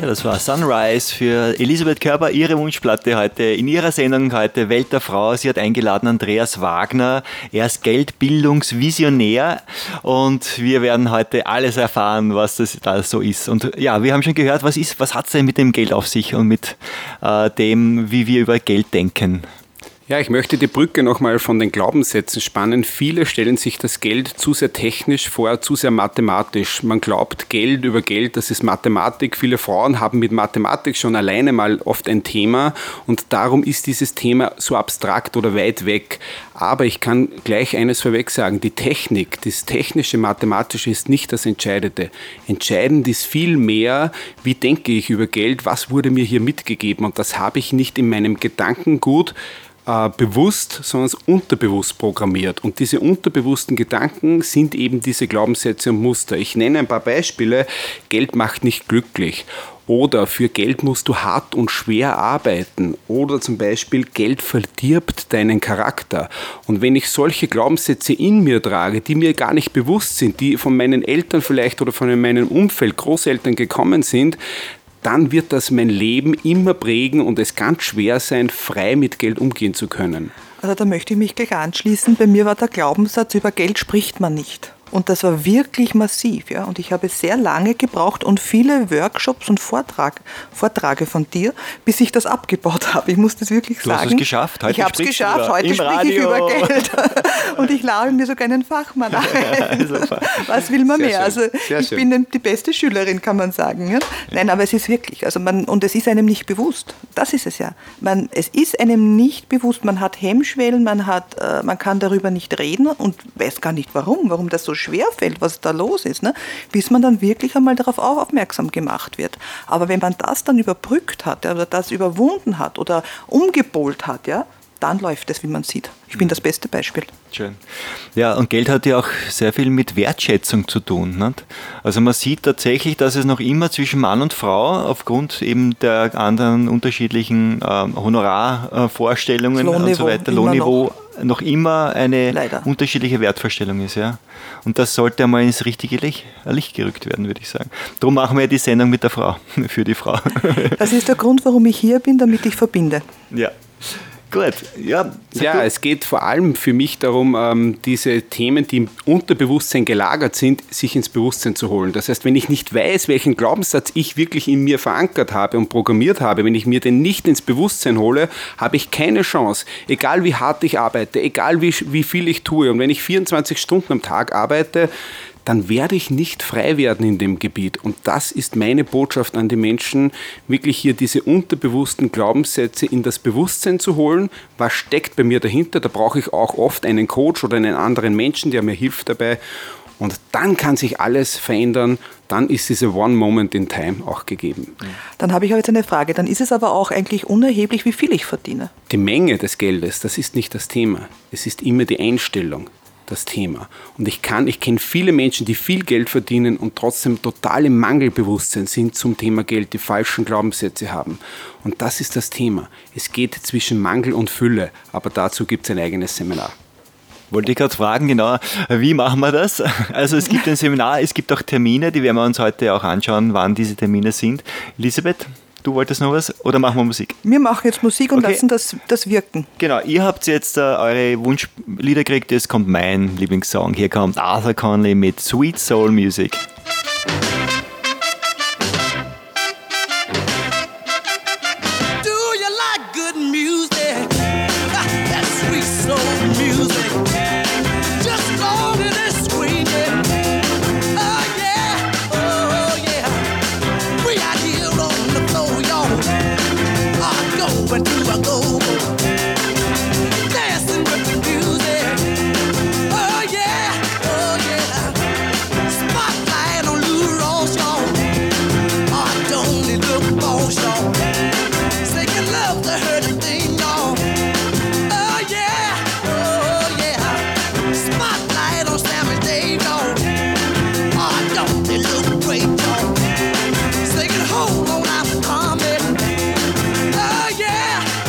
Ja, das war Sunrise für Elisabeth Körber, ihre Wunschplatte heute. In ihrer Sendung heute Welt der Frau. Sie hat eingeladen Andreas Wagner. Er ist Geldbildungsvisionär und wir werden heute alles erfahren, was das da so ist. Und ja, wir haben schon gehört, was hat es denn mit dem Geld auf sich und mit dem, wie wir über Geld denken? Ja, ich möchte die Brücke nochmal von den Glaubenssätzen spannen. Viele stellen sich das Geld zu sehr technisch vor, zu sehr mathematisch. Man glaubt über Geld, das ist Mathematik. Viele Frauen haben mit Mathematik schon alleine mal oft ein Thema und darum ist dieses Thema so abstrakt oder weit weg. Aber ich kann gleich eines vorweg sagen, die Technik, das technische, mathematische ist nicht das Entscheidende. Entscheidend ist viel mehr, wie denke ich über Geld, was wurde mir hier mitgegeben und das habe ich nicht in meinem Gedankengut bewusst, sondern unterbewusst programmiert. Und diese unterbewussten Gedanken sind eben diese Glaubenssätze und Muster. Ich nenne ein paar Beispiele. Geld macht nicht glücklich. Oder für Geld musst du hart und schwer arbeiten. Oder zum Beispiel, Geld verdirbt deinen Charakter. Und wenn ich solche Glaubenssätze in mir trage, die mir gar nicht bewusst sind, die von meinen Eltern vielleicht oder von meinem Umfeld, Großeltern gekommen sind, dann wird das mein Leben immer prägen und es ganz schwer sein, frei mit Geld umgehen zu können. Also da möchte ich mich gleich anschließen. Bei mir war der Glaubenssatz, über Geld spricht man nicht. Und das war wirklich massiv. Ja? Und ich habe sehr lange gebraucht und viele Workshops und Vorträge von dir, bis ich das abgebaut habe. Ich muss das wirklich sagen. Du hast es geschafft. Ich habe es geschafft. Heute spreche ich über Geld. Und ich lade mir sogar einen Fachmann ein. Was will man mehr? Also ich bin die beste Schülerin, kann man sagen. Ja? Nein, aber es ist wirklich. Und es ist einem nicht bewusst. Das ist es ja. Es ist einem nicht bewusst. Man hat Hemmschwellen, man kann darüber nicht reden und weiß gar nicht warum das so schwer fällt, was da los ist, ne? Bis man dann wirklich einmal darauf aufmerksam gemacht wird. Aber wenn man das dann überbrückt hat oder das überwunden hat oder umgepolt hat, ja, dann läuft es, wie man sieht. Ich bin das beste Beispiel. Schön. Ja, und Geld hat ja auch sehr viel mit Wertschätzung zu tun. Nicht? Also man sieht tatsächlich, dass es noch immer zwischen Mann und Frau aufgrund eben der anderen unterschiedlichen Honorarvorstellungen und so weiter, Lohnniveau, noch immer eine unterschiedliche Wertvorstellung ist. Ja? Und das sollte einmal ins richtige Licht gerückt werden, würde ich sagen. Darum machen wir ja die Sendung mit der Frau, für die Frau. Das ist der Grund, warum ich hier bin, damit ich verbinde. Ja. Gut, ja. Es geht vor allem für mich darum, diese Themen, die im Unterbewusstsein gelagert sind, sich ins Bewusstsein zu holen. Das heißt, wenn ich nicht weiß, welchen Glaubenssatz ich wirklich in mir verankert habe und programmiert habe, wenn ich mir den nicht ins Bewusstsein hole, habe ich keine Chance. Egal wie hart ich arbeite, egal wie viel ich tue. Und wenn ich 24 Stunden am Tag arbeite, dann werde ich nicht frei werden in dem Gebiet. Und das ist meine Botschaft an die Menschen, wirklich hier diese unterbewussten Glaubenssätze in das Bewusstsein zu holen. Was steckt bei mir dahinter? Da brauche ich auch oft einen Coach oder einen anderen Menschen, der mir hilft dabei. Und dann kann sich alles verändern. Dann ist diese One Moment in Time auch gegeben. Dann habe ich aber jetzt eine Frage. Dann ist es aber auch eigentlich unerheblich, wie viel ich verdiene. Die Menge des Geldes, das ist nicht das Thema. Es ist immer die Einstellung. Das Thema. Und ich kenne viele Menschen, die viel Geld verdienen und trotzdem total im Mangelbewusstsein sind zum Thema Geld, die falschen Glaubenssätze haben. Und das ist das Thema. Es geht zwischen Mangel und Fülle, aber dazu gibt es ein eigenes Seminar. Wollte ich gerade fragen, genau, wie machen wir das? Also es gibt ein Seminar, es gibt auch Termine, die werden wir uns heute auch anschauen, wann diese Termine sind. Elisabeth? Du wolltest noch was oder machen wir Musik? Wir machen jetzt Musik und lassen das wirken. Genau, ihr habt jetzt eure Wunschlieder gekriegt, jetzt kommt mein Lieblingssong. Hier kommt Arthur Conley mit Sweet Soul Music. Hold on, I'm coming. Oh yeah.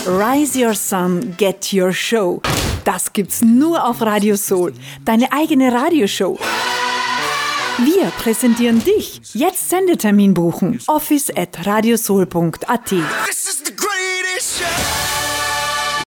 Rise Your Sun, Get Your Show. Das gibt's nur auf Radio Soul. Deine eigene Radioshow. Wir präsentieren dich. Jetzt Sendetermin buchen. office@radiosoul.at. This is the greatest show.